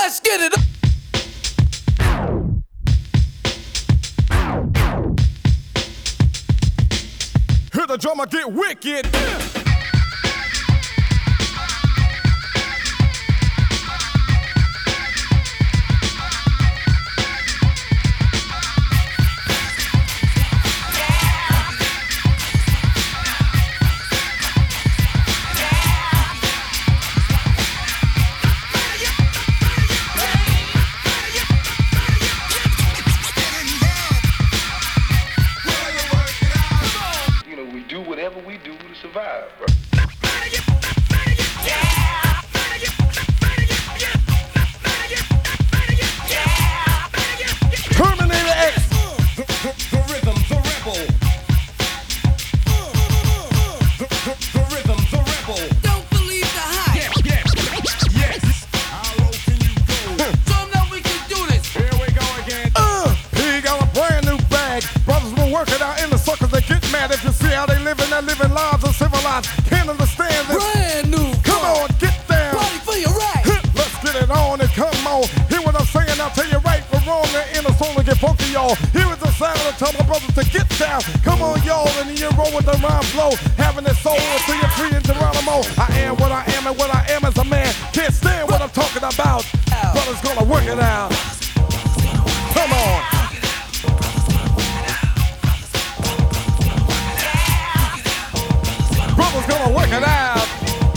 Let's get it. Hear the drummer get wicked. Survive, bro. Terminator X. The rhythm, the rebel. The rhythm, the rebel. Don't believe the hype. Yes. How low can you go? Show 'em that we can do this. Here we go again. He got a brand new bag. Brothers will work it out in the suckers. They get mad if you see how they living. They're living lives of civilized. Can't understand this. Brand new. Come on, get down. Party for your right. Let's get it on and come on. Hear what I'm saying, I'll tell you right or wrong. The inner soul to get funky, y'all. Here is the sound to tell my brothers to get down. Come on, y'all, and you roll with the rhyme flow. Having it soul until you're free in Geronimo. I am what I am, and what I am as a man. Can't stand what I'm talking about. Brothers gonna work it out. Come on. Brothers gonna work it out.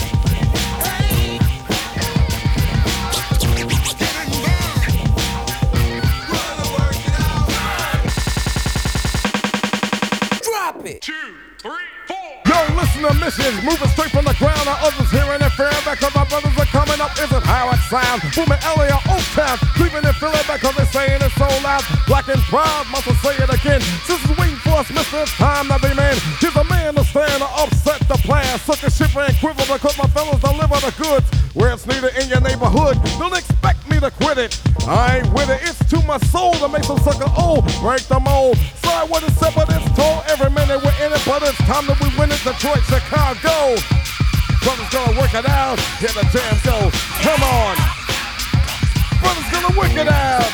Drop it. 2, 3, 4. Yo, listen to missions, moving straight from the ground. Now others hearing it fair back cause my brothers are coming up. Isn't how it sounds. Booming LA or Oak Town, creeping and feeling back cause they're saying it so loud. Black and proud, must I say it again. Sisters waiting for us, mister, it's time to be man. Here's a man to stand to upset the plan. Suck a shiver and quiver because my fellas deliver the goods where it's needed in your neighborhood. Don't expect me to quit it. I ain't with it. It's too much soul to make some sucker old. Break the mold. Sorry what it's said, but it's told. Every minute we're in it, but it's time that we win it. Detroit, Chicago. Brothers gonna work it out. Hear the jam go. Come on. Brothers gonna work it out.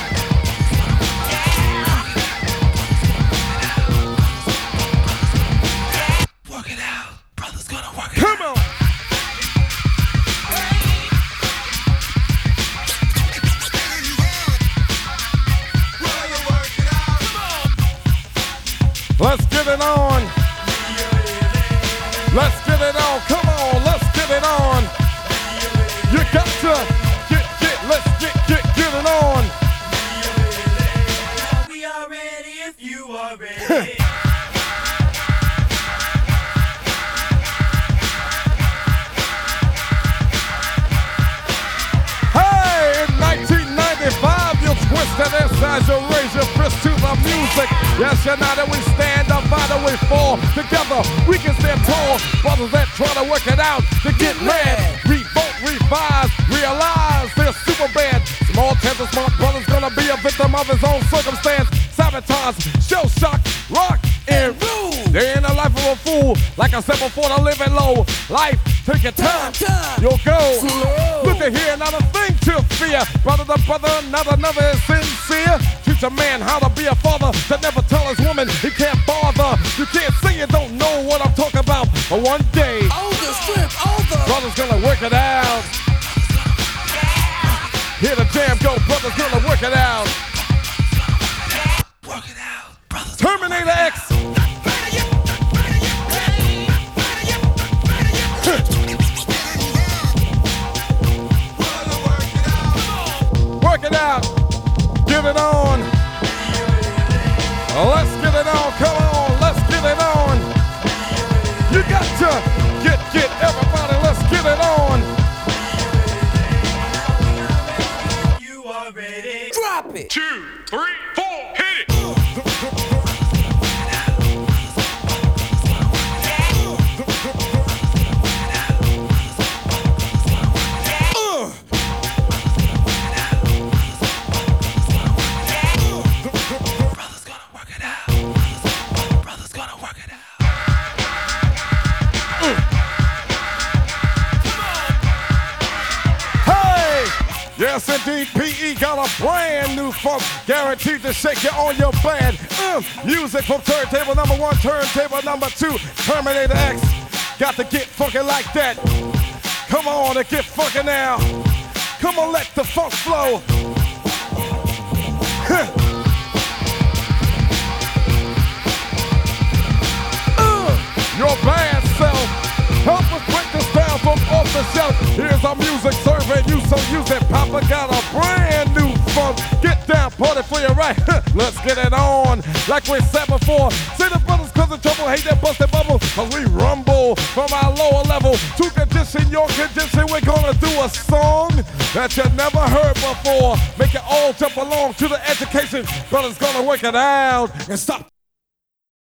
Work it out. Brothers gonna work it Come on. Let's get it on. Let's get it on. Come on, let's get it on. You got to let's get it on. We are ready if you are ready. Hey, in 1995, you twisted inside, you raise your fist to the music. Yes, you know that we stand up, by the way, fall together. We can stand tall. Brothers that try to work it out to get mad. Revolt, revise, realize they're super bad. Small chance of smart brothers gonna be a victim of his own circumstance. Sabotage, shell shock, rock, and rule. They ain't a life of a fool. Like I said before, the living low. Life, take your time. You'll go. Slow. Look at here, not a thing to fear. Brother to brother, another is sincere. Teach a man how to be a father, to never tell his woman he can't bother. You can't say you don't know what I'm talking about, but one day, Older strip, older. brother's gonna work it out. Hear the jam go, brother's gonna work it out. Work it out. Brothers. Terminator X. Work it out. Get it on. Let's get it on. Come on. Let's get it on. You got to get everybody. Let's get it on. You are ready. Drop it. 2, 3, 4. Hit it. Brothers gonna work it out. Brothers gonna work it out. Hey! Yes, indeed, PE got a brand new funk, guaranteed to shake you on your bed. Music from turntable number 1, turntable number 2, Terminator X. Got to get funky like that. Come on and get funky now. Come on, let the funk flow. Your bad self. Help us break this down from off the shelf. Here's our music serving you, so use it. Papa got a brand new funk. Get down, party for your right. Let's get it on. Like we said before, say the brothers cause of trouble, hate that busted bubble. Cause we rumble from our lower level to condition your condition. We're gonna do a song that you never heard before. Make it all jump along to the education. Brothers gonna work it out and stop.